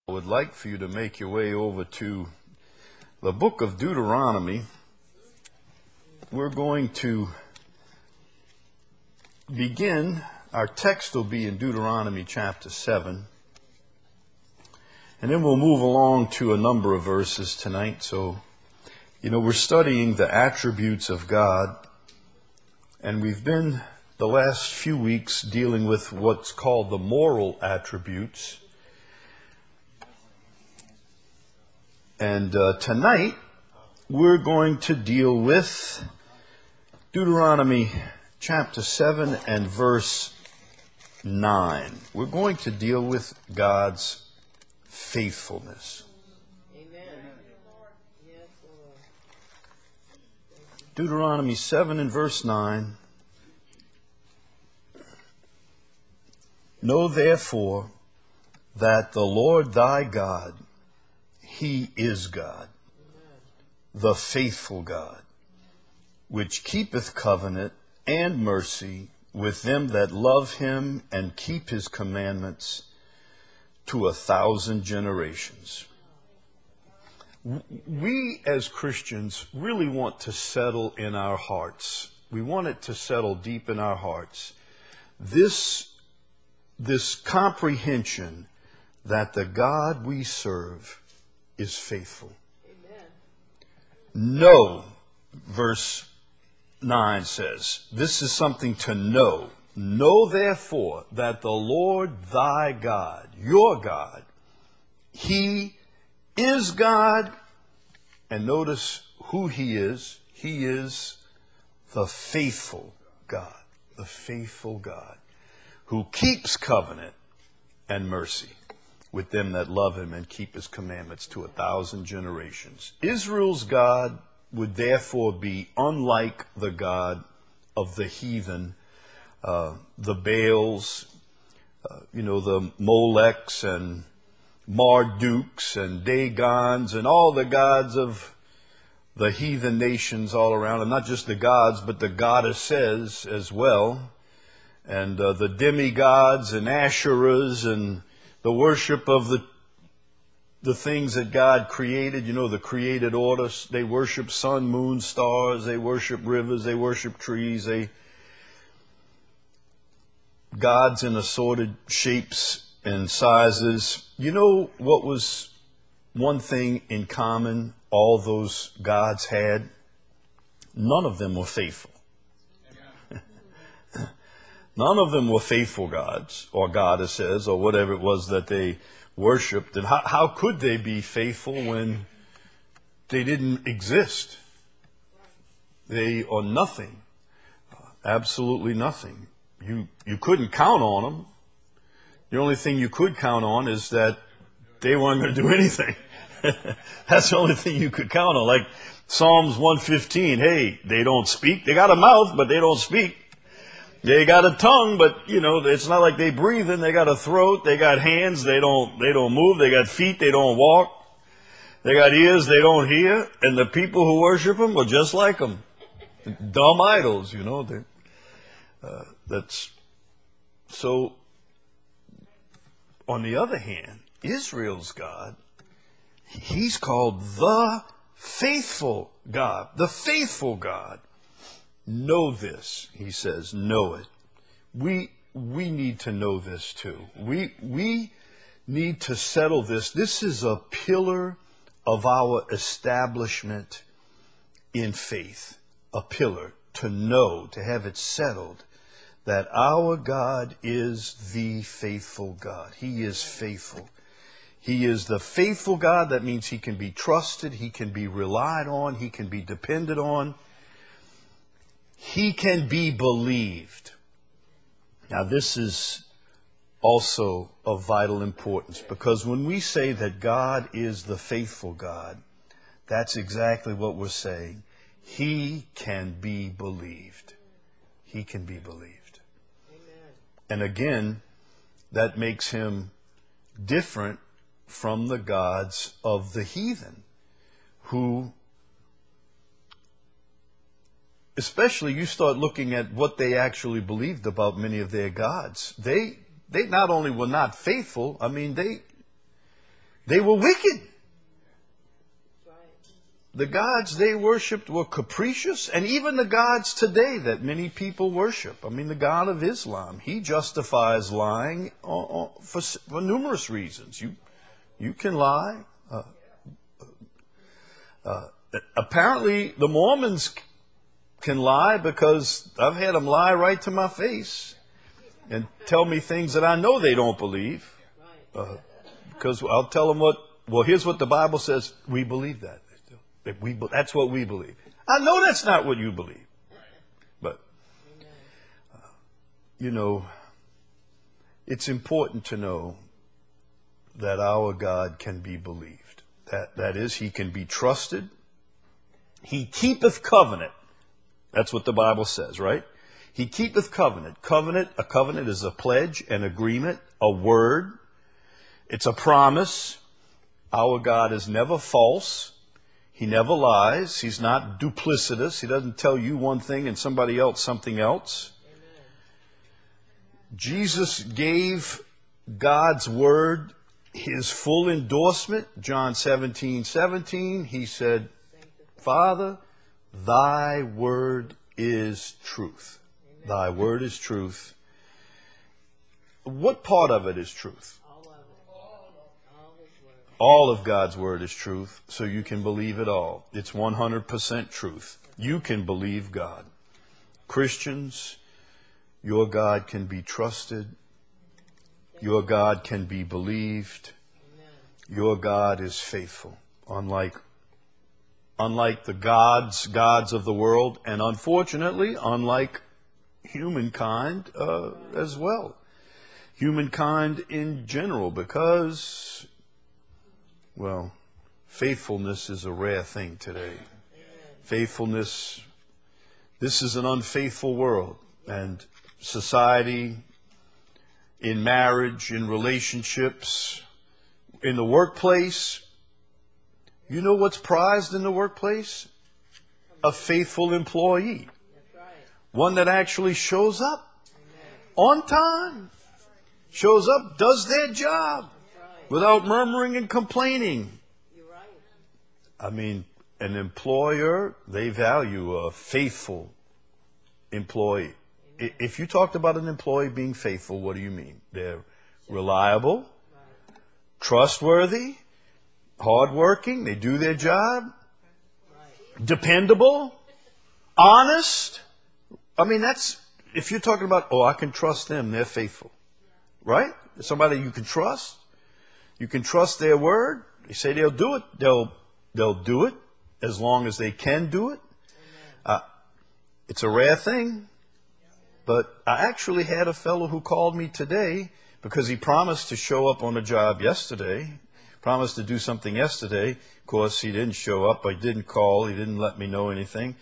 I would like for you to make your way over to the book of Deuteronomy. We're going to begin, our text will be in Deuteronomy chapter 7, and then we'll move along to a number of verses tonight. So, we're studying the attributes of God, and we've been the last few weeks dealing with what's called the moral attributes. And tonight, we're going to deal with Deuteronomy chapter 7 and verse 9. We're going to deal with God's faithfulness. Amen. Deuteronomy 7 and verse 9. Know therefore that the Lord thy God, He is God, the faithful God, which keepeth covenant and mercy with them that love Him and keep His commandments to 1,000 generations. We as Christians really want to settle in our hearts. We want it to settle deep in our hearts. This comprehension that the God we serve is faithful. Amen. Know, verse 9 says, this is something to know. Know therefore that the Lord thy God, your God, He is God. And notice who He is. He is the faithful God, the faithful God, who keeps covenant and mercy with them that love Him and keep His commandments to 1,000 generations. Israel's God would therefore be unlike the God of the heathen, the Baals, the Molechs and Marduks and Dagons and all the gods of the heathen nations all around, and not just the gods, but the goddesses as well, and the demigods and Asherahs and the worship of the things that God created, the created order. They worship sun, moon, stars. They worship rivers. They worship trees. Gods in assorted shapes and sizes. You know what was one thing in common all those gods had? None of them were faithful. None of them were faithful gods or goddesses or whatever it was that they worshipped. And how could they be faithful when they didn't exist? They are nothing. Absolutely nothing. You couldn't count on them. The only thing you could count on is that they weren't going to do anything. That's the only thing you could count on. Like Psalms 115. Hey, they don't speak. They got a mouth, but they don't speak. They got a tongue, but, it's not like they breathe in. They got a throat. They got hands. They don't move. They got feet. They don't walk. They got ears. They don't hear. And the people who worship them were just like them. Dumb idols, that's so. On the other hand, Israel's God, He's called the faithful God. The faithful God. Know this, he says, know it. We need to know this too. We need to settle this. This is a pillar of our establishment in faith. A pillar to know, to have it settled that our God is the faithful God. He is faithful. He is the faithful God. That means He can be trusted. He can be relied on. He can be depended on. He can be believed. Now, this is also of vital importance, because when we say that God is the faithful God, that's exactly what we're saying. He can be believed. He can be believed. Amen. And again, that makes Him different from the gods of the heathen, who, especially you start looking at what they actually believed about many of their gods. They not only were not faithful, They were wicked. The gods they worshipped were capricious, and even the gods today that many people worship. I mean, the God of Islam, he justifies lying for numerous reasons. You can lie. Apparently, the Mormons can lie because I've had them lie right to my face and tell me things that I know they don't believe. Because I'll tell them here's what the Bible says. We believe that. That's what we believe. I know that's not what you believe. But, it's important to know that our God can be believed. That is, he can be trusted. He keepeth covenant. That's what the Bible says, right? He keepeth covenant. A covenant is a pledge, an agreement, a word. It's a promise. Our God is never false. He never lies. He's not duplicitous. He doesn't tell you one thing and somebody else something else. Amen. Jesus gave God's word his full endorsement. John 17:17, he said, Father, thy word is truth. Amen. Thy word is truth. What part of it is truth? All of God's word is truth, so you can believe it all. It's 100% truth. You can believe God. Christians, your God can be trusted. Your God can be believed. Your God is faithful, unlike the gods of the world, and unfortunately, unlike humankind as well. Humankind in general, because faithfulness is a rare thing today. Faithfulness, this is an unfaithful world. And society, in marriage, in relationships, in the workplace, you know what's prized in the workplace? A faithful employee. One that actually shows up on time. Shows up, does their job. Without murmuring and complaining. You're right. I mean, an employer, they value a faithful employee. Amen. If you talked about an employee being faithful, what do you mean? They're reliable, trustworthy, hardworking, they do their job, dependable, honest. I mean, if you're talking about, I can trust them, they're faithful. Right? Somebody you can trust. You can trust their word. They say they'll do it. They'll do it as long as they can do it. It's a rare thing. But I actually had a fellow who called me today because he promised to show up on a job yesterday. Promised to do something yesterday. Of course, he didn't show up. I didn't call. He didn't let me know anything.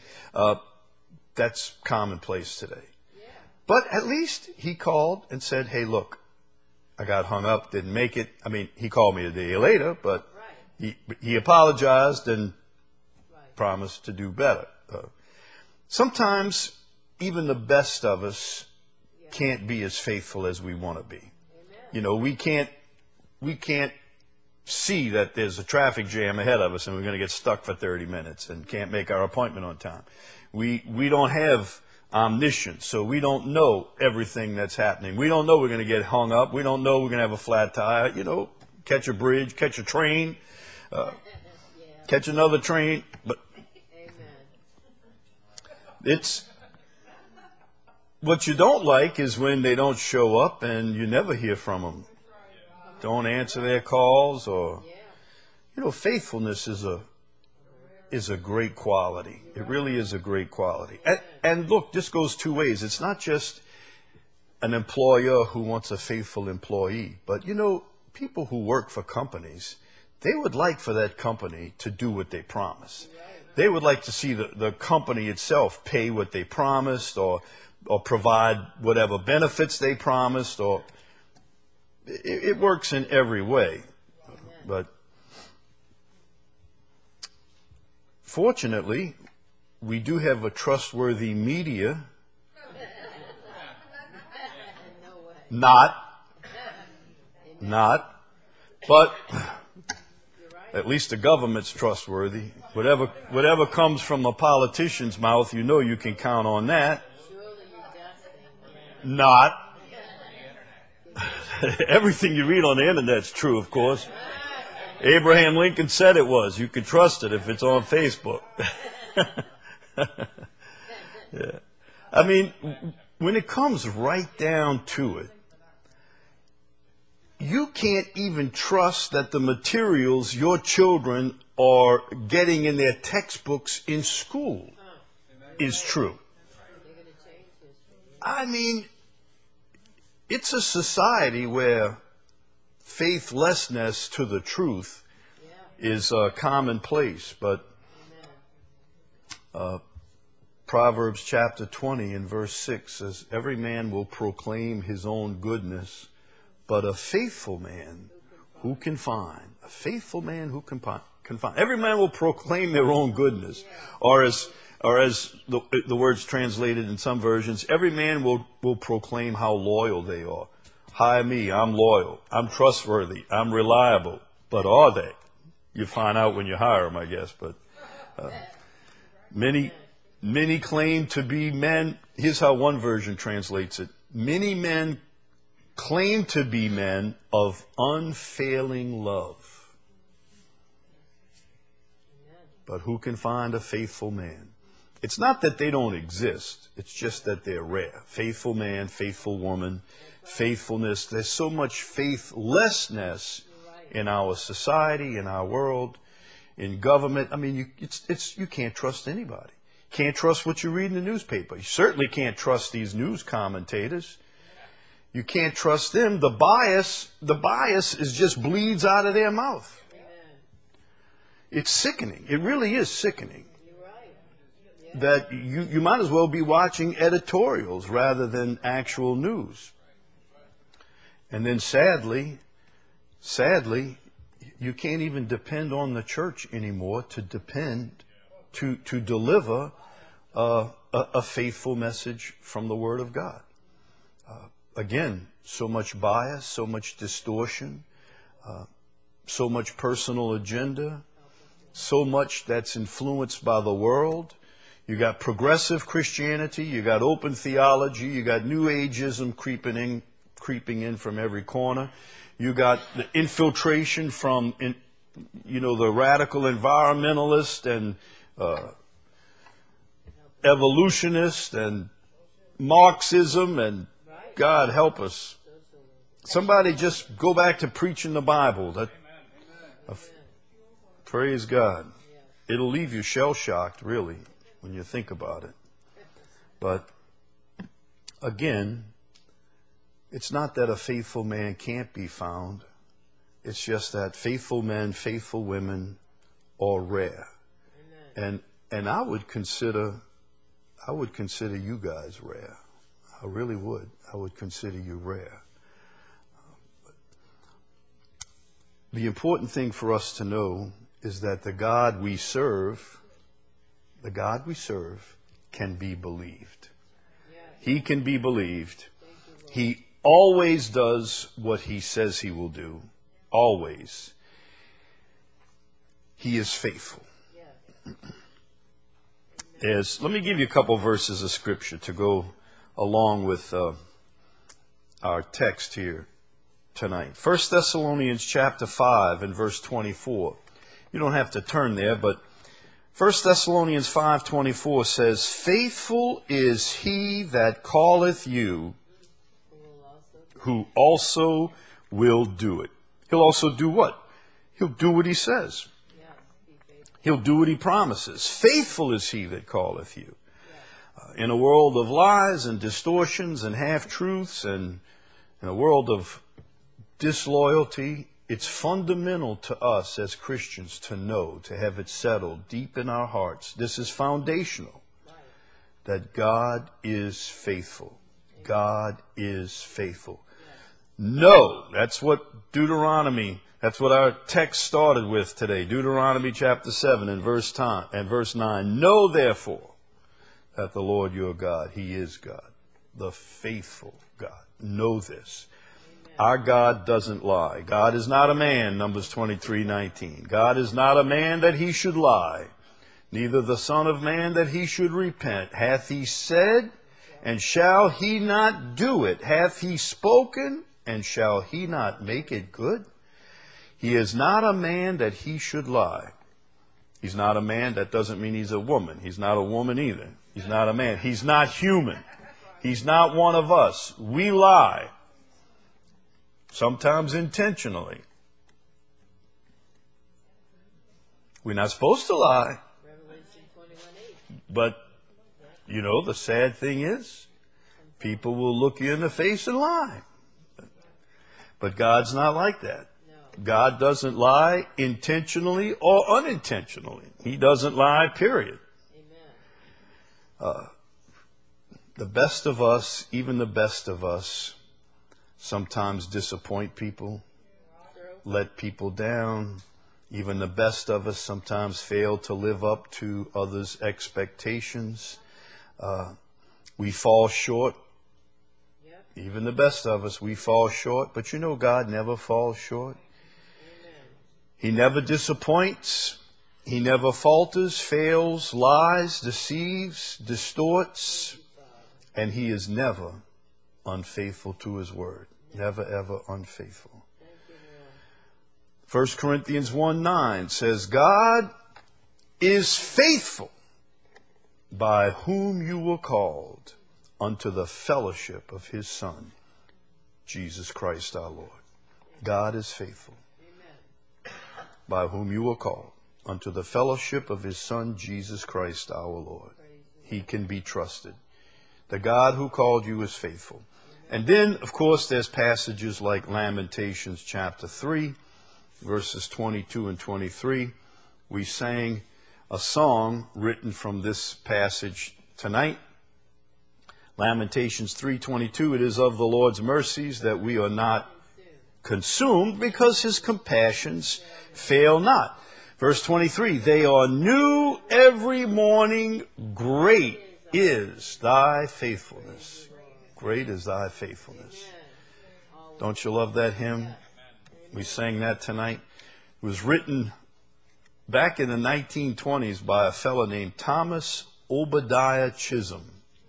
That's commonplace today. But at least he called and said, hey, look. I got hung up, didn't make it. I mean, he called me a day later, but he apologized and promised to do better. Sometimes even the best of us can't be as faithful as we want to be. Amen. We can't see that there's a traffic jam ahead of us and we're going to get stuck for 30 minutes and can't make our appointment on time. We don't have omniscience, so we don't know everything that's happening. We don't know we're going to get hung up. We don't know we're going to have a flat tire. Catch a bridge, catch a train, catch another train. But it's what you don't like is when they don't show up and you never hear from them. Don't answer their calls, or faithfulness is a great quality. It really is a great quality. And look, this goes two ways. It's not just an employer who wants a faithful employee, but people who work for companies, they would like for that company to do what they promise. They would like to see the company itself pay what they promised, or provide whatever benefits they promised, or it works in every way. But fortunately, we do have a trustworthy media. Not. But At least the government's trustworthy. Whatever comes from a politician's mouth, you know you can count on that. Not. Everything you read on the internet's true, of course. Abraham Lincoln said it was. You can trust it if it's on Facebook. Yeah. I mean, when it comes right down to it, you can't even trust that the materials your children are getting in their textbooks in school is true. I mean, it's a society where faithlessness to the truth is commonplace, but Proverbs chapter 20 and verse 6 says, every man will proclaim his own goodness, but a faithful man who can find? A faithful man who can find? Every man will proclaim their own goodness. Or as the word's translated in some versions, every man will proclaim how loyal they are. Hire me, I'm loyal, I'm trustworthy, I'm reliable. But are they? You find out when you hire them, I guess. But many claim to be men. Here's how one version translates it. Many men claim to be men of unfailing love. But who can find a faithful man? It's not that they don't exist. It's just that they're rare. Faithful man, faithful woman, faithfulness. There's so much faithlessness in our society, in our world, in government. I mean, you can't trust anybody. Can't trust what you read in the newspaper. You certainly can't trust these news commentators. You can't trust them. The bias is just bleeds out of their mouth. It's sickening. It really is sickening. That you might as well be watching editorials rather than actual news. And then sadly, you can't even depend on the church anymore to deliver a faithful message from the Word of God. Again, so much bias, so much distortion, so much personal agenda, so much that's influenced by the world. You got progressive Christianity, you got open theology, you got New Ageism creeping in from every corner. You got the infiltration from, the radical environmentalist and evolutionist and Marxism, and God help us. Somebody just go back to preaching the Bible. Praise God. It'll leave you shell-shocked, really, when you think about it. But again, it's not that a faithful man can't be found. It's just that faithful men, faithful women are rare. And I would consider you guys rare. I really would. I would consider you rare. The important thing for us to know is that the God we serve can be believed. He can be believed. He always does what he says he will do. Always. He is faithful. Let me give you a couple verses of scripture to go along with our text here tonight. 1 Thessalonians chapter 5 and verse 24. You don't have to turn there, but 1 Thessalonians 5:24 says, faithful is he that calleth you, who also will do it. He'll also do what? He'll do what he says. He'll do what he promises. Faithful is he that calleth you. In a world of lies and distortions and half-truths, and in a world of disloyalty, it's fundamental to us as Christians to know, to have it settled deep in our hearts. This is foundational, that God is faithful. God is faithful. No, that's what that's what our text started with today. Deuteronomy chapter 7 and verse 9. Know therefore that the Lord your God, he is God, the faithful God. Know this. Our God doesn't lie. God is not a man, Numbers 23:19. God is not a man that he should lie, neither the son of man that he should repent. Hath he said, and shall he not do it? Hath he spoken, and shall he not make it good? He is not a man that he should lie. He's not a man. That doesn't mean he's a woman. He's not a woman either. He's not a man. He's not human. He's not one of us. We lie. Sometimes intentionally. We're not supposed to lie. But, you know, the sad thing is, people will look you in the face and lie. But God's not like that. God doesn't lie intentionally or unintentionally. He doesn't lie, period. The best of us, even the best of us, sometimes disappoint people, let people down. Even the best of us sometimes fail to live up to others' expectations. We fall short. Even the best of us, we fall short. But you know, God never falls short. He never disappoints. He never falters, fails, lies, deceives, distorts. And he is never unfaithful to his word. Never, ever unfaithful. 1 Corinthians 1:9 says, God is faithful, by whom you were called unto the fellowship of his Son, Jesus Christ our Lord. God is faithful, by whom you were called unto the fellowship of his Son, Jesus Christ our Lord. He can be trusted. The God who called you is faithful. And then, of course, there's passages like Lamentations chapter 3, verses 22 and 23. We sang a song written from this passage tonight. Lamentations 3:22, it is of the Lord's mercies that we are not consumed, because his compassions fail not. Verse 23, they are new every morning. Great is thy faithfulness. Great is thy faithfulness. Don't you love that hymn? We sang that tonight. It was written back in the 1920s by a fellow named Thomas Obadiah Chisholm.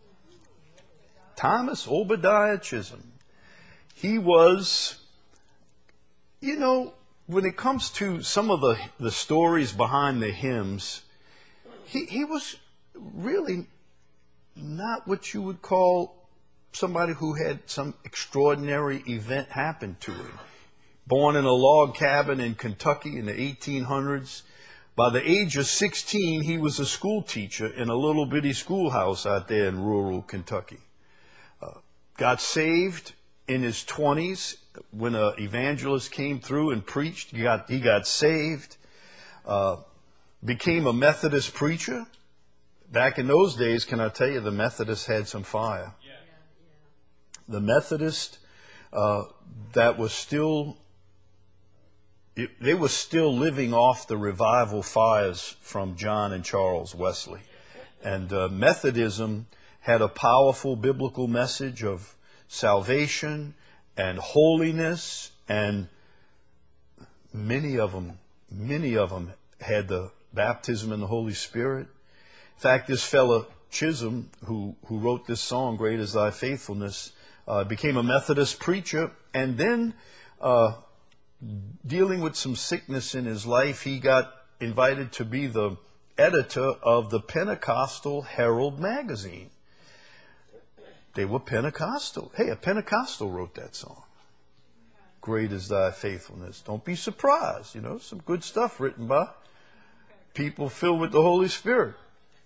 Thomas Obadiah Chisholm. He was, you know, when it comes to some of the stories behind the hymns, he was really not what you would call somebody who had some extraordinary event happen to him. Born in a log cabin in Kentucky in the 1800s. By the age of 16, he was a school teacher in a little bitty schoolhouse out there in rural Kentucky. Got saved in his 20s when an evangelist came through and preached. He got saved. Became a Methodist preacher. Back in those days, can I tell you, the Methodists had some fire. The Methodist that was still... They were still living off the revival fires from John and Charles Wesley. And Methodism had a powerful biblical message of salvation and holiness, and many of them had the baptism in the Holy Spirit. In fact, this fellow Chisholm, who wrote this song, Great is Thy Faithfulness, became a Methodist preacher, and then dealing with some sickness in his life, he got invited to be the editor of the Pentecostal Herald magazine. They were Pentecostal. Hey, a Pentecostal wrote that song. Great is thy faithfulness. Don't be surprised. You know, some good stuff written by people filled with the Holy Spirit.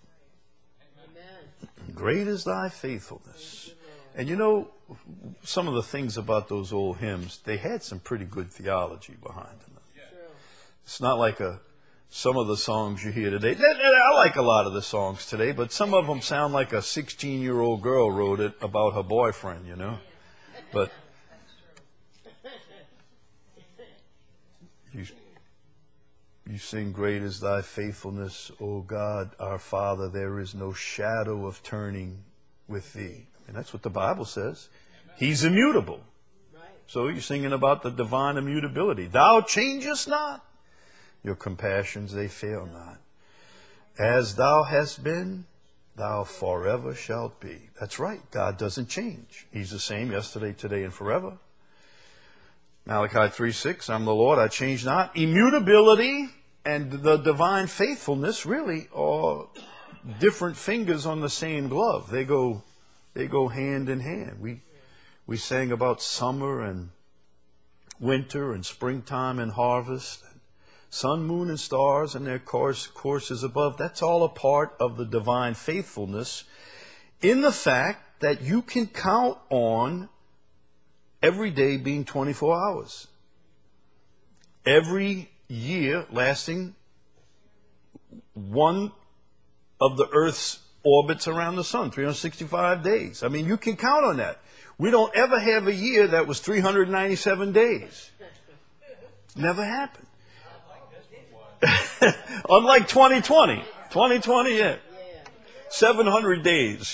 Amen. Great is thy faithfulness. And you know, some of the things about those old hymns, they had some pretty good theology behind them. It's not like some of the songs you hear today. I like a lot of the songs today, but some of them sound like a 16-year-old girl wrote it about her boyfriend, you know. But you sing, Great is thy faithfulness, O God, our Father, there is no shadow of turning with thee. And that's what the Bible says. He's immutable. So you're singing about the divine immutability. Thou changest not. Your compassions, they fail not. As thou hast been, thou forever shalt be. That's right. God doesn't change. He's the same yesterday, today, and forever. Malachi 3:6, I'm the Lord, I change not. Immutability and the divine faithfulness really are different fingers on the same glove. They go hand in hand. We sang about summer and winter and springtime and harvest, and sun, moon, and stars and their courses above. That's all a part of the divine faithfulness in the fact that you can count on every day being 24 hours. Every year lasting one of the Earth's orbits around the sun, 365 days. I mean, you can count on that. We don't ever have a year that was 397 days. Never happened. Unlike 2020. 2020, yeah. 700 days.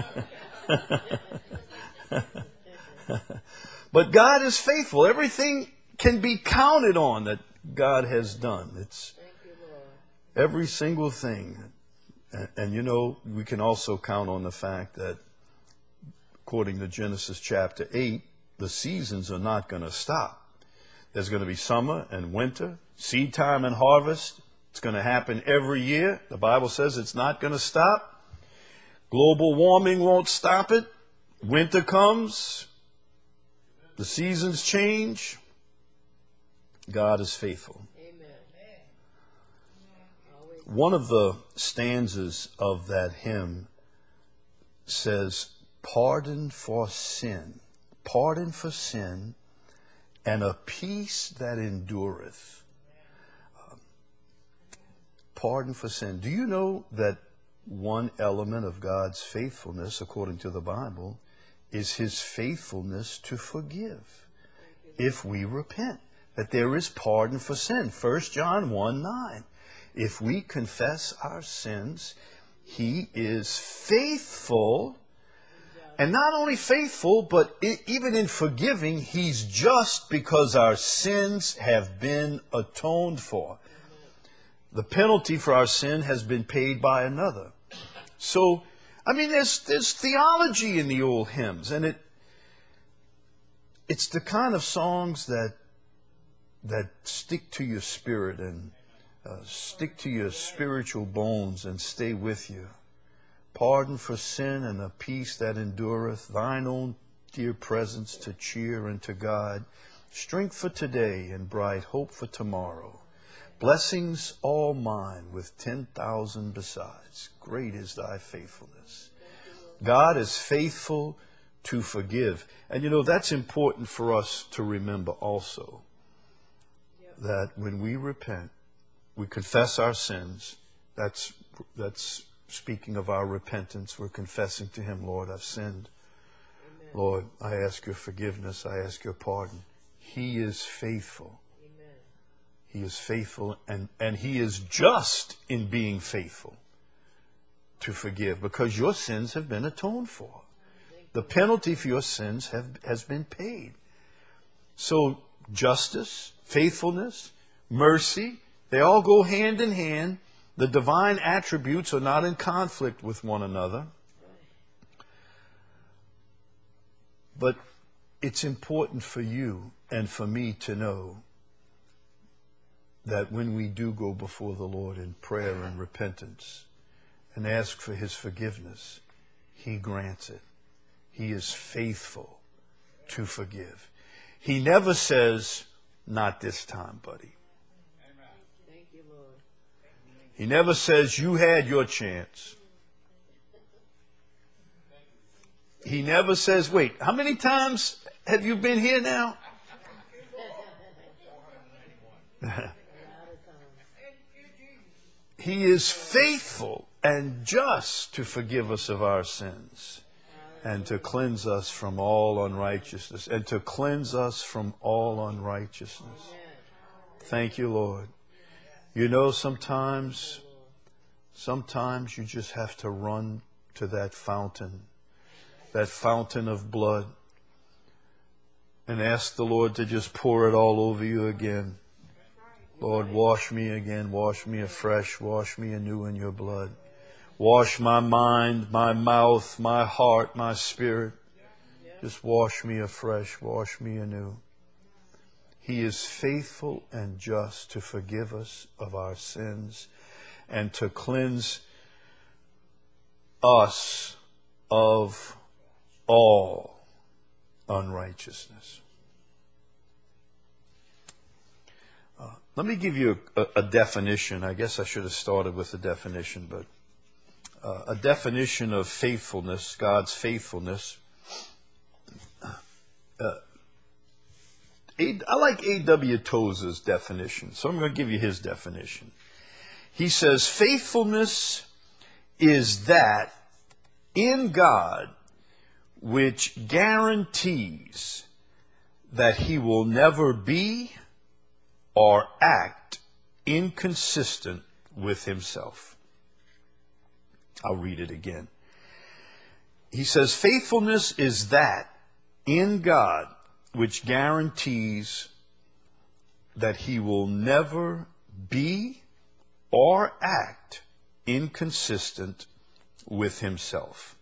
But God is faithful. Everything can be counted on that God has done. It's every single thing. And you know, we can also count on the fact that according to Genesis chapter 8, the seasons are not going to stop. There's going to be summer and winter, seed time and harvest. It's going to happen every year. The Bible says it's not going to stop. Global warming won't stop it. Winter comes. The seasons change. God is faithful. Amen. One of the stanzas of that hymn says, pardon for sin, and a peace that endureth. Pardon for sin. Do you know that one element of God's faithfulness, according to the Bible, is his faithfulness to forgive if we repent? That there is pardon for sin. 1 John 1:9. If we confess our sins, he is faithful. And not only faithful, but even in forgiving, he's just, because our sins have been atoned for. The penalty for our sin has been paid by another. So, I mean, there's theology in the old hymns, and it's the kind of songs that stick to your spirit and stick to your spiritual bones and stay with you. Pardon for sin and a peace that endureth, thine own dear presence to cheer and to guide, strength for today and bright hope for tomorrow. Blessings all mine with 10,000 besides. Great is thy faithfulness. God is faithful to forgive. And you know, that's important for us to remember also. That when we repent, we confess our sins. That's speaking of our repentance. We're confessing to him, Lord, I've sinned. Amen. Lord, I ask your forgiveness. I ask your pardon. He is faithful. Amen. He is faithful, and he is just in being faithful to forgive, because your sins have been atoned for. The penalty for your sins has been paid. So justice, faithfulness, mercy, they all go hand in hand. The divine attributes are not in conflict with one another. But it's important for you and for me to know that when we do go before the Lord in prayer and repentance and ask for his forgiveness, he grants it. He is faithful to forgive. He never says, not this time, buddy. Thank you, Lord. He never says, you had your chance. He never says, wait, how many times have you been here now? He is faithful and just to forgive us of our sins and to cleanse us from all unrighteousness. And to cleanse us from all unrighteousness. Thank you, Lord. You know, sometimes you just have to run to that fountain of blood. and ask the Lord to just pour it all over you again. Lord, wash me again, wash me afresh, wash me anew in your blood. Wash my mind, my mouth, my heart, my spirit. Just wash me afresh, wash me anew. He is faithful and just to forgive us of our sins and to cleanse us of all unrighteousness. Let me give you a definition. I guess I should have started with a definition, but a definition of faithfulness, God's faithfulness. I like A.W. Tozer's definition, so I'm going to give you his definition. He says, faithfulness is that in God which guarantees that he will never be or act inconsistent with himself. I'll read it again. He says, faithfulness is that in God which guarantees that he will never be or act inconsistent with himself.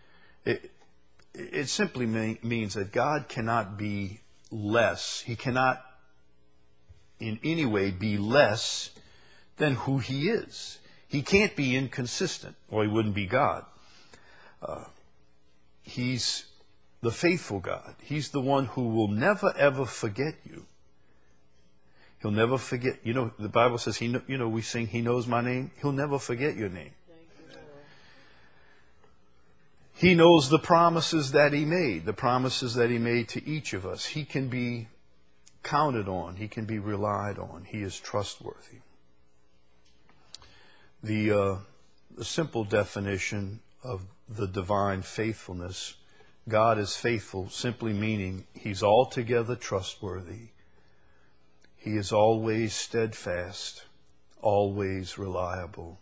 It simply means that God cannot be less. He cannot in any way be less than who he is. He can't be inconsistent, or he wouldn't be God. He's the faithful God. He's the one who will never, ever forget you. He'll never forget. You know, the Bible says, we sing, He knows my name. He'll never forget your name. He knows the promises that he made, to each of us. He can be counted on. He can be relied on. He is trustworthy. The simple definition of the divine faithfulness, God is faithful, simply meaning he's altogether trustworthy. He is always steadfast, always reliable.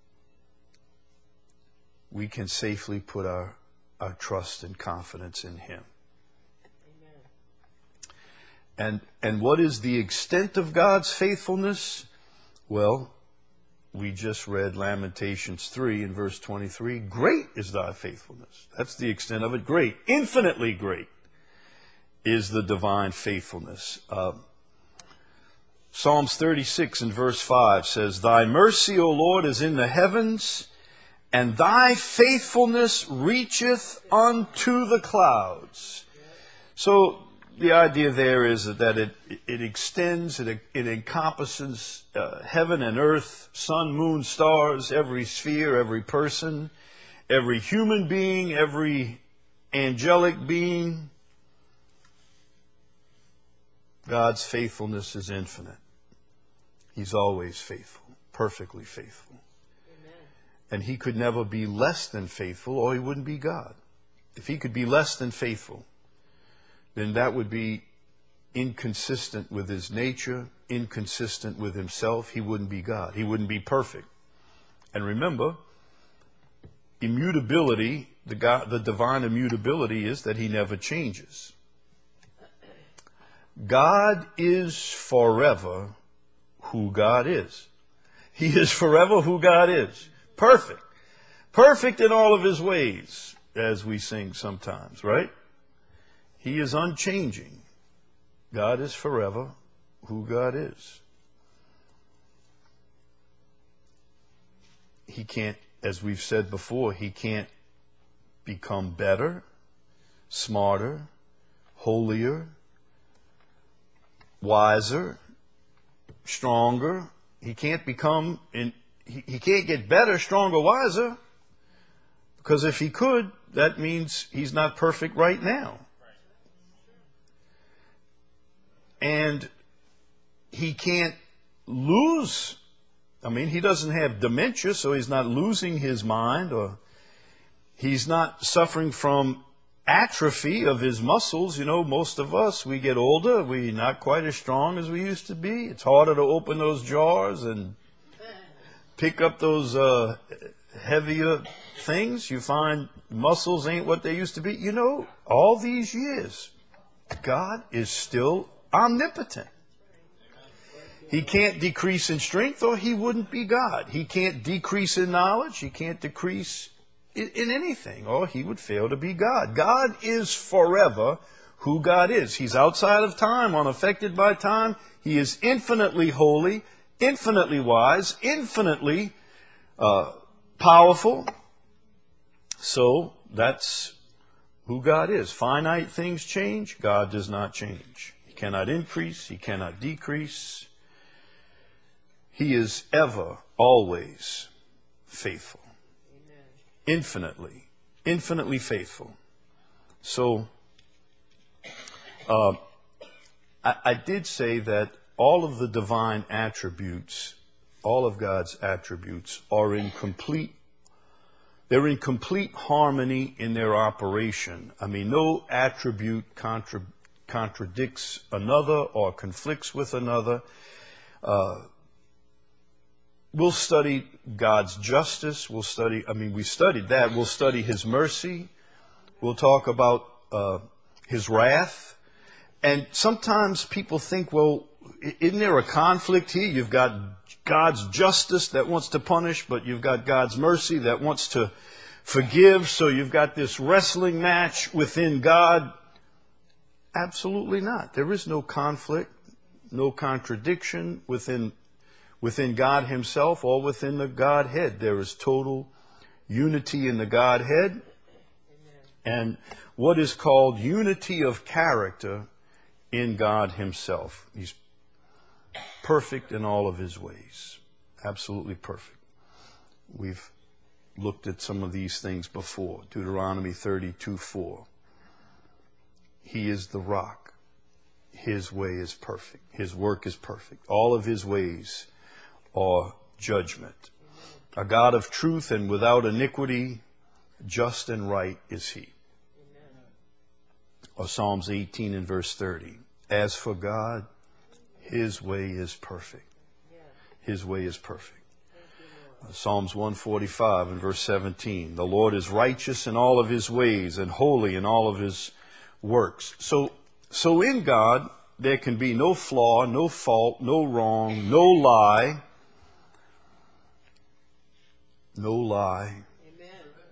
We can safely put our trust and confidence in him. Amen. And what is the extent of God's faithfulness? Well, we just read Lamentations 3 in verse 23. Great is thy faithfulness. That's the extent of it. Great, infinitely great is the divine faithfulness. Psalms 36 in verse 5 says, Thy mercy, O Lord, is in the heavens, and thy faithfulness reacheth unto the clouds. So the idea there is that it extends, it encompasses heaven and earth, sun, moon, stars, every sphere, every person, every human being, every angelic being. God's faithfulness is infinite. He's always faithful, perfectly faithful. Amen. And he could never be less than faithful, or he wouldn't be God. If he could be less than faithful, then that would be inconsistent with his nature, inconsistent with himself. He wouldn't be God. He wouldn't be perfect. And remember, immutability, the divine immutability is that he never changes. God is forever who God is. He is forever who God is. Perfect. Perfect in all of his ways, as we sing sometimes, right? He is unchanging. God is forever who God is. He can't, as we've said before, he can't become better, smarter, holier, wiser, stronger. He can't become, he can't get better, stronger, wiser, because if he could, that means he's not perfect right now. And he can't lose. I mean, he doesn't have dementia, so he's not losing his mind, or he's not suffering from atrophy of his muscles. You know, most of us, we get older, we're not quite as strong as we used to be. It's harder to open those jars and pick up those heavier things. You find muscles ain't what they used to be. You know, all these years, God is still omnipotent. He can't decrease in strength or he wouldn't be God. He can't decrease in knowledge. He can't decrease in anything or he would fail to be God. God is forever who God is. He's outside of time, unaffected by time. He is infinitely holy, infinitely wise, infinitely powerful. So that's who God is. Finite things change. God does not change. He cannot increase. He cannot decrease. He is ever, always faithful. Amen. Infinitely faithful. So, I did say that all of the divine attributes, all of God's attributes are they're in complete harmony in their operation. I mean, no attribute contradicts another or conflicts with another. We'll study God's justice. We studied that. We'll study His mercy. We'll talk about His wrath. And sometimes people think, well, isn't there a conflict here? You've got God's justice that wants to punish, but you've got God's mercy that wants to forgive. So you've got this wrestling match within God. Absolutely not. There is no conflict, no contradiction within God Himself or within the Godhead. There is total unity in the Godhead. And what is called unity of character in God Himself. He's perfect in all of His ways. Absolutely perfect. We've looked at some of these things before. Deuteronomy 32:4. He is the rock. His way is perfect. His work is perfect. All of His ways are judgment. A God of truth and without iniquity, just and right is He. Or Psalms 18 and verse 30. As for God, His way is perfect. His way is perfect. Psalms 145 and verse 17. The Lord is righteous in all of His ways and holy in all of His works. So in God, there can be no flaw, no fault, no wrong, no lie. No lie. Amen.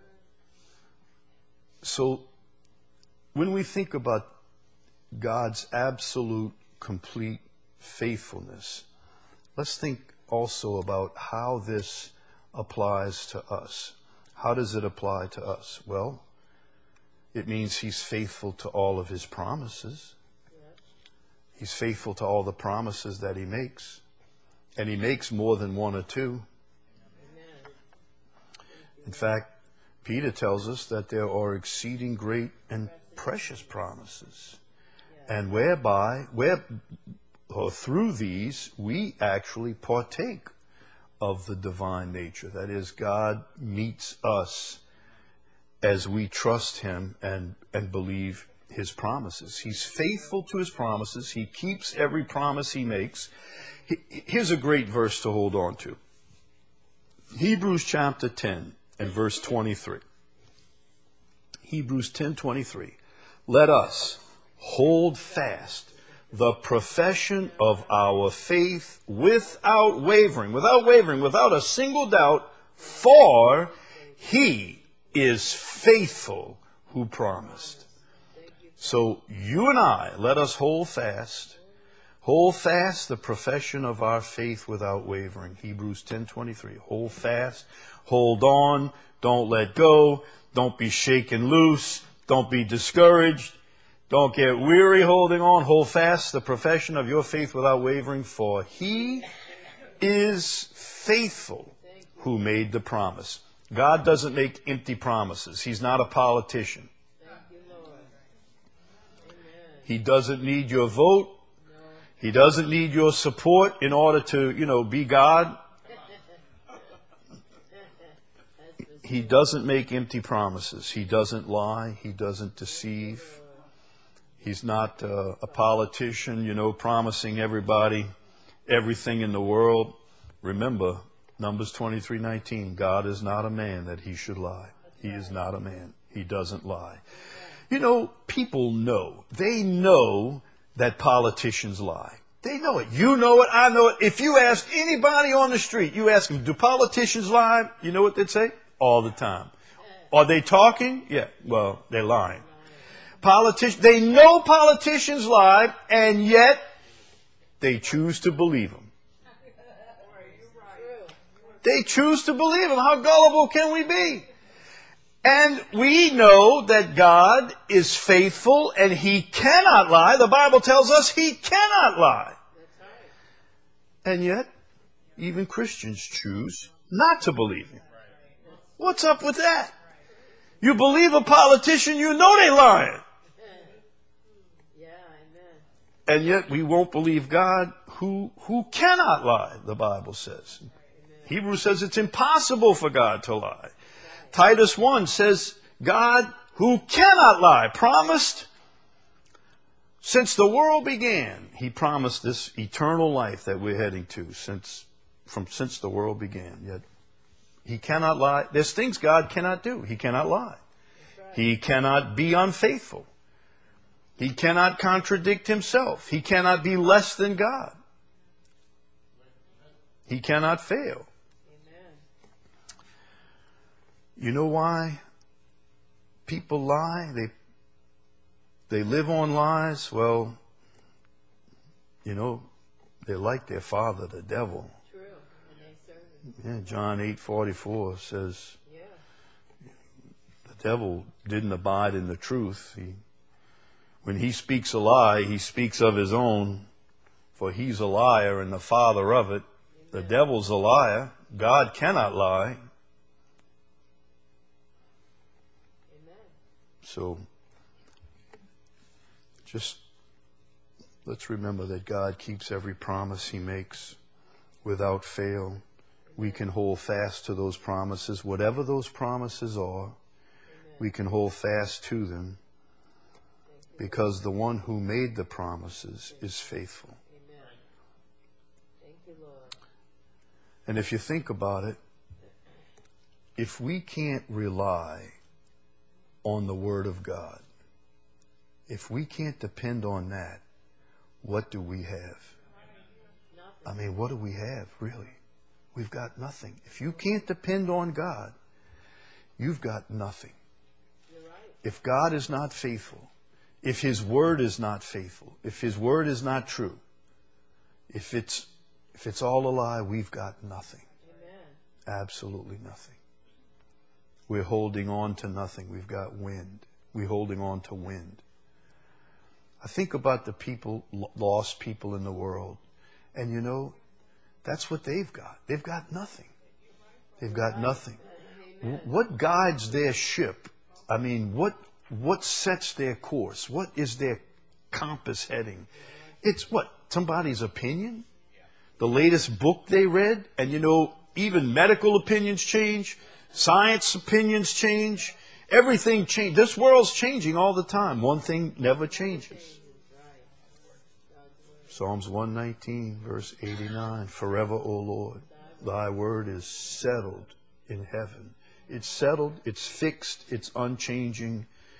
So when we think about God's absolute, complete faithfulness, let's think also about how this applies to us. How does it apply to us? Well, it means He's faithful to all of His promises. He's faithful to all the promises that He makes. And He makes more than one or two. In fact, Peter tells us that there are exceeding great and precious promises. And through these, we actually partake of the divine nature. That is, God meets us as we trust Him and believe His promises. He's faithful to His promises. He keeps every promise He makes. Here's a great verse to hold on to. Hebrews chapter 10 and verse 23. Hebrews 10:23. Let us hold fast the profession of our faith without wavering, without a single doubt, for He is faithful who promised. So you and I, let us hold fast the profession of our faith without wavering. Hebrews 10:23. Hold fast, hold on, don't let go, don't be shaken loose, don't be discouraged, don't get weary holding on. Hold fast the profession of your faith without wavering, for He is faithful who made the promise. God doesn't make empty promises. He's not a politician. He doesn't need your vote. He doesn't need your support in order to, be God. He doesn't make empty promises. He doesn't lie. He doesn't deceive. He's not a politician, promising everybody everything in the world. Remember, Numbers 23:19, God is not a man that He should lie. He is not a man. He doesn't lie. You know, people know. They know that politicians lie. They know it. You know it. I know it. If you ask anybody on the street, you ask them, do politicians lie? You know what they'd say? All the time. Are they talking? Yeah. Well, they're lying. They know politicians lie, and yet they choose to believe them. They choose to believe them. How gullible can we be? And we know that God is faithful and He cannot lie. The Bible tells us He cannot lie. And yet, even Christians choose not to believe Him. What's up with that? You believe a politician, you know they're lying. And yet we won't believe God who cannot lie, the Bible says. Hebrews says it's impossible for God to lie. Titus 1 says God who cannot lie promised since the world began. He promised this eternal life that we're heading to since the world began. Yet He cannot lie. There's things God cannot do. He cannot lie. He cannot be unfaithful. He cannot contradict Himself. He cannot be less than God. He cannot fail. You know why people lie? They live on lies. Well, you know, they're like their father, the devil. True. And they serve him. Yeah, John 8:44 says the devil didn't abide in the truth. When he speaks a lie, he speaks of his own, for he's a liar and the father of it. The devil's a liar. God cannot lie. So, just let's remember that God keeps every promise He makes without fail. We can hold fast to those promises, whatever those promises are. We can hold fast to them because the one who made the promises is faithful. Thank you, Lord. And if you think about it, if we can't rely on the Word of God, if we can't depend on that, what do we have? I mean, what do we have, really? We've got nothing. If you can't depend on God, you've got nothing. If God is not faithful, if His Word is not faithful, if His Word is not true, if it's all a lie, we've got nothing. Absolutely nothing. We're holding on to nothing. We've got wind. We're holding on to wind. I think about the people, lost people in the world. And you know, that's what they've got. They've got nothing. They've got nothing. What guides their ship? I mean, what sets their course? What is their compass heading? It's what? Somebody's opinion? The latest book they read? And you know, even medical opinions change. Science opinions change. Everything changes. This world's changing all the time. One thing never changes. Psalms 119, verse 89. Forever, O Lord, Thy word is settled in heaven. It's settled, it's fixed, it's unchanging.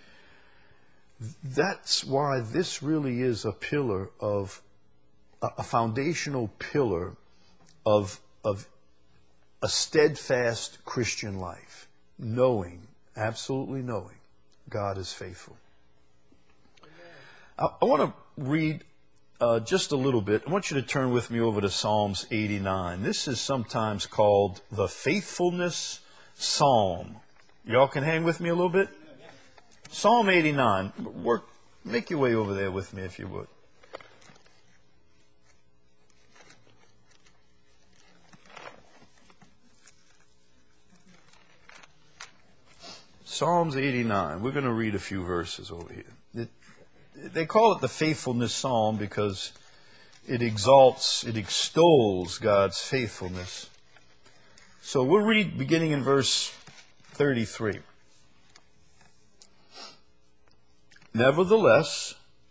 That's why this really is a pillar of, a foundational pillar of a steadfast Christian life, absolutely knowing God is faithful. I want to read just a little bit. I want you to turn with me over to Psalms 89. This is sometimes called the faithfulness psalm. Y'all can hang with me a little bit? Psalm 89. Make your way over there with me if you would. Psalms 89. We're going to read a few verses over here. They call it the faithfulness psalm because it extols God's faithfulness. So we'll read beginning in verse 33. Nevertheless,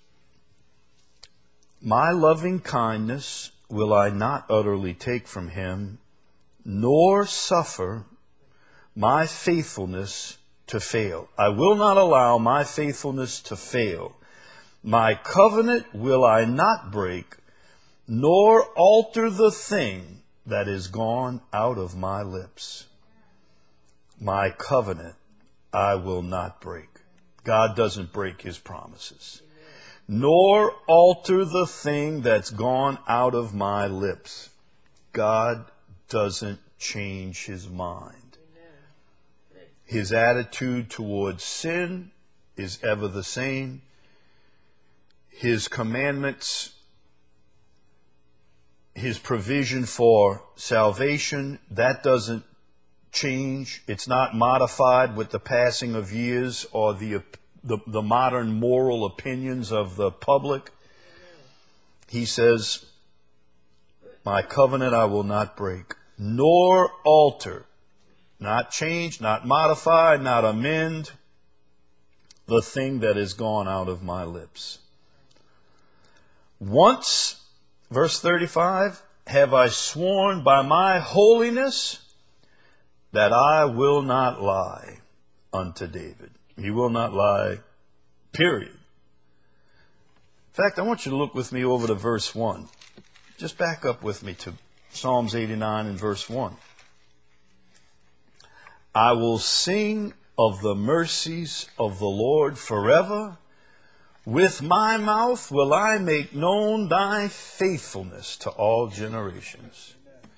my loving kindness will I not utterly take from him, nor suffer my faithfulness to fail. I will not allow my faithfulness to fail. My covenant will I not break, nor alter the thing that is gone out of my lips. My covenant I will not break. God doesn't break his promises. Nor alter the thing that's gone out of my lips. God doesn't change his mind. His attitude towards sin is ever the same. His commandments, his provision for salvation, that doesn't change. It's not modified with the passing of years or the modern moral opinions of the public. He says, my covenant I will not break, nor alter, not change, not modify, not amend the thing that is gone out of my lips. Once, verse 35, have I sworn by my holiness that I will not lie unto David. He will not lie, period. In fact, I want you to look with me over to verse 1. Just back up with me to Psalms 89 and verse 1. I will sing of the mercies of the Lord forever. With my mouth will I make known thy faithfulness to all generations.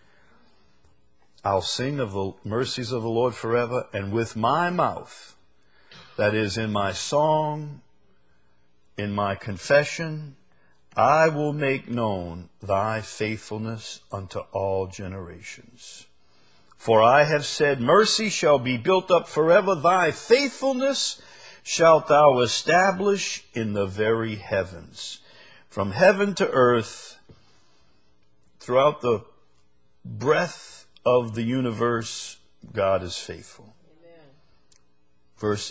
I'll sing of the mercies of the Lord forever, and with my mouth, that is in my song, in my confession, I will make known thy faithfulness unto all generations. For I have said, mercy shall be built up forever, thy faithfulness shalt thou establish in the very heavens. From heaven to earth, throughout the breadth of the universe, God is faithful. Amen. Verse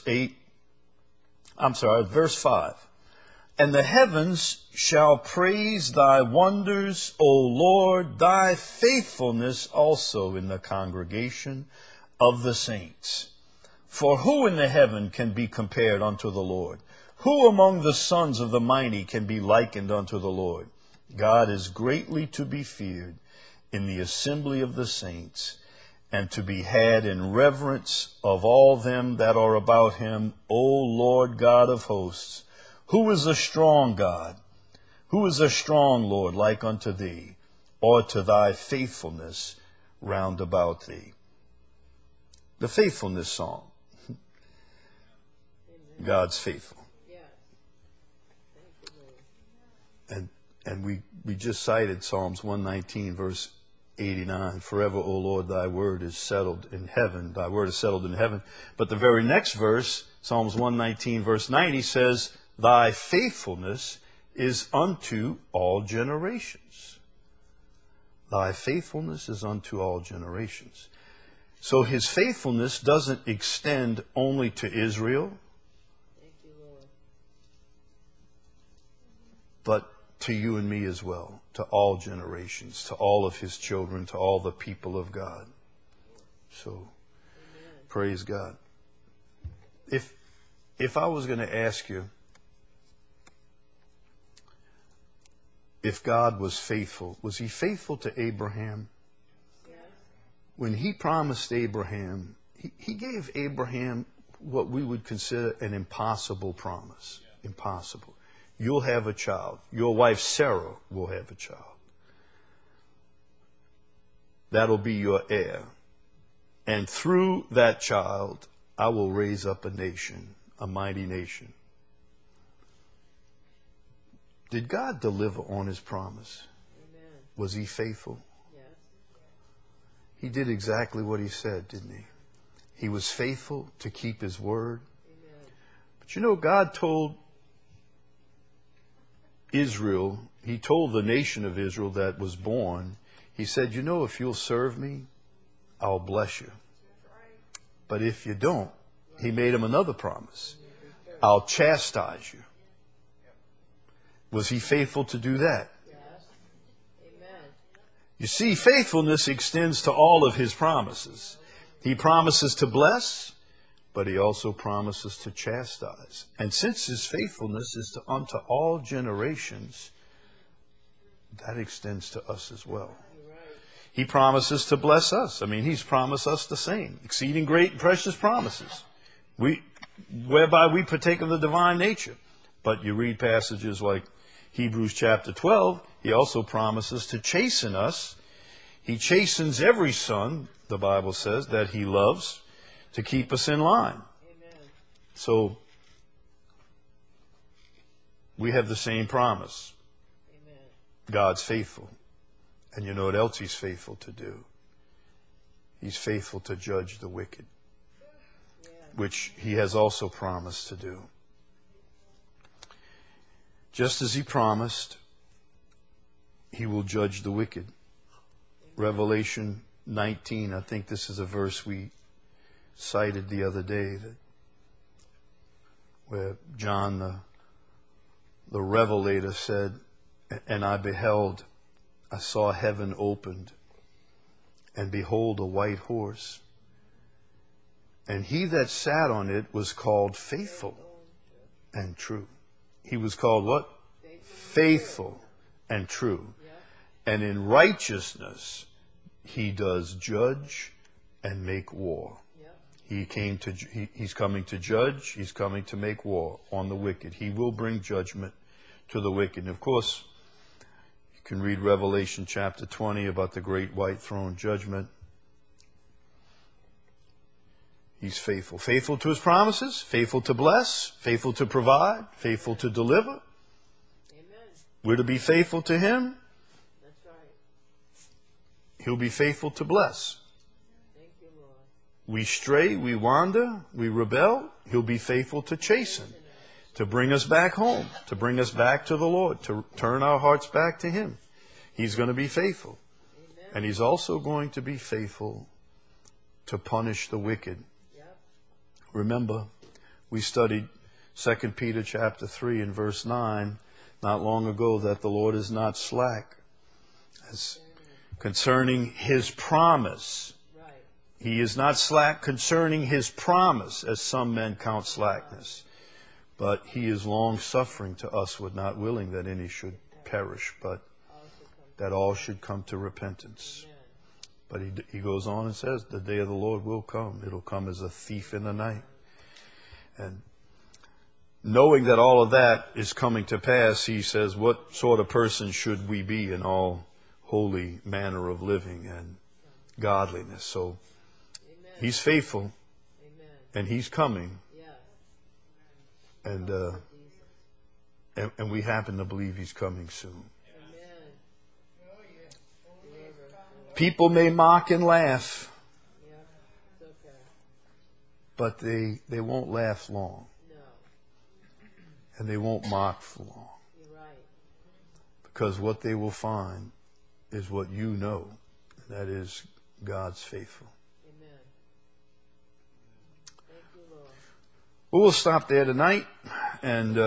5. And the heavens shall praise thy wonders, O Lord, thy faithfulness also in the congregation of the saints. For who in the heaven can be compared unto the Lord? Who among the sons of the mighty can be likened unto the Lord? God is greatly to be feared in the assembly of the saints, and to be had in reverence of all them that are about him, O Lord God of hosts. Who is a strong God? Who is a strong Lord like unto thee, or to thy faithfulness round about thee? The faithfulness song. God's faithful. Yes. Thank you, Lord. And we just cited Psalms 119, verse 89. Forever, O Lord, thy word is settled in heaven. Thy word is settled in heaven. But the very next verse, Psalms 119, verse 90, says, thy faithfulness is unto all generations. Thy faithfulness is unto all generations. So his faithfulness doesn't extend only to Israel, but to you and me as well, to all generations, to all of his children, to all the people of God. So, amen. Praise God. If I was going to ask you if God was faithful, was he faithful to Abraham? Yes. When he promised Abraham, he gave Abraham what we would consider an impossible promise. Yeah. Impossible. You'll have a child. Your wife Sarah will have a child. That'll be your heir. And through that child, I will raise up a nation, a mighty nation. Did God deliver on his promise? Amen. Was he faithful? Yes. He did exactly what he said, didn't he? He was faithful to keep his word. Amen. But you know, God told Israel, he told the nation of Israel that was born, he said, you know, if you'll serve me, I'll bless you. But if you don't, he made him another promise. I'll chastise you. Was he faithful to do that? Yes. Amen. You see, faithfulness extends to all of his promises. He promises to bless, but he also promises to chastise. And since his faithfulness is unto all generations, that extends to us as well. He promises to bless us. I mean, he's promised us the same, exceeding great and precious promises, whereby we partake of the divine nature. But you read passages like Hebrews chapter 12, he also promises to chasten us. He chastens every son, the Bible says, that he loves, to keep us in line. Amen. So we have the same promise. Amen. God's faithful. And you know what else he's faithful to do? He's faithful to judge the wicked, which he has also promised to do. Just as he promised, he will judge the wicked. Revelation 19, I think this is a verse we cited the other day, where John the Revelator said, "And I beheld, I saw heaven opened, and behold a white horse. And he that sat on it was called Faithful and True." He was called what? Faithful and true. And in righteousness he does judge and make war. He's coming to judge, he's coming to make war on the wicked. He will bring judgment to the wicked. And of course, you can read Revelation chapter 20 about the great white throne judgment. He's faithful. Faithful to his promises, faithful to bless, faithful to provide, faithful to deliver. Amen. We're to be faithful to him. That's right. He'll be faithful to bless. Thank you, Lord. We stray, we wander, we rebel. He'll be faithful to chasten, to bring us back home, to bring us back to the Lord, to turn our hearts back to him. He's going to be faithful. Amen. And he's also going to be faithful to punish the wicked. Remember, we studied 2 Peter chapter 3 and verse 9 not long ago, that the Lord is not slack as concerning his promise. Right. He is not slack concerning his promise, as some men count slackness. But he is long suffering to us, with not willing that any should perish, but that all should come to repentance. But he goes on and says, the day of the Lord will come. It'll come as a thief in the night. And knowing that all of that is coming to pass, he says, what sort of person should we be in all holy manner of living and godliness? So Amen. He's faithful. Amen. And he's coming. Yeah. And we happen to believe he's coming soon. People may mock and laugh, but they won't laugh long. No. And they won't mock for long. You're right. Because what they will find is what you know, and that is God's faithful. Amen. Thank you, Lord. Well, we'll stop there tonight and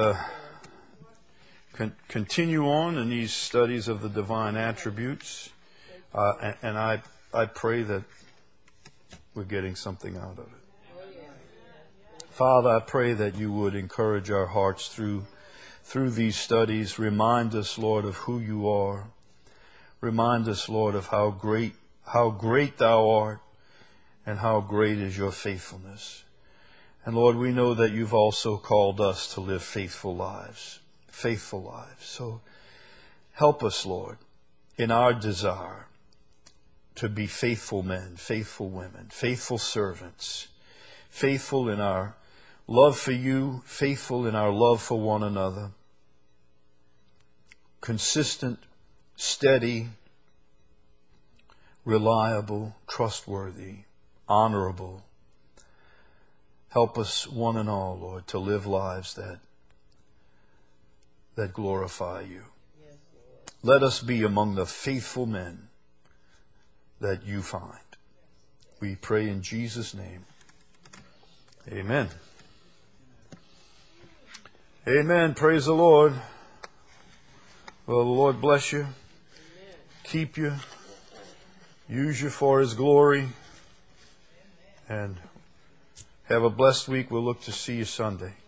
continue on in these studies of the divine attributes. And I pray that we're getting something out of it. Father, I pray that you would encourage our hearts through these studies. Remind us, Lord, of who you are. Remind us, Lord, of how great thou art and how great is your faithfulness. And Lord, we know that you've also called us to live faithful lives. So help us, Lord, in our desire to be faithful men, faithful women, faithful servants, faithful in our love for you, faithful in our love for one another, consistent, steady, reliable, trustworthy, honorable. Help us, one and all, Lord, to live lives that glorify you. Yes, let us be among the faithful men that you find. We pray in Jesus' name. Amen. Amen. Praise the Lord. Well, the Lord bless you, keep you, use you for his glory, and Have a blessed week. We'll look to see you Sunday.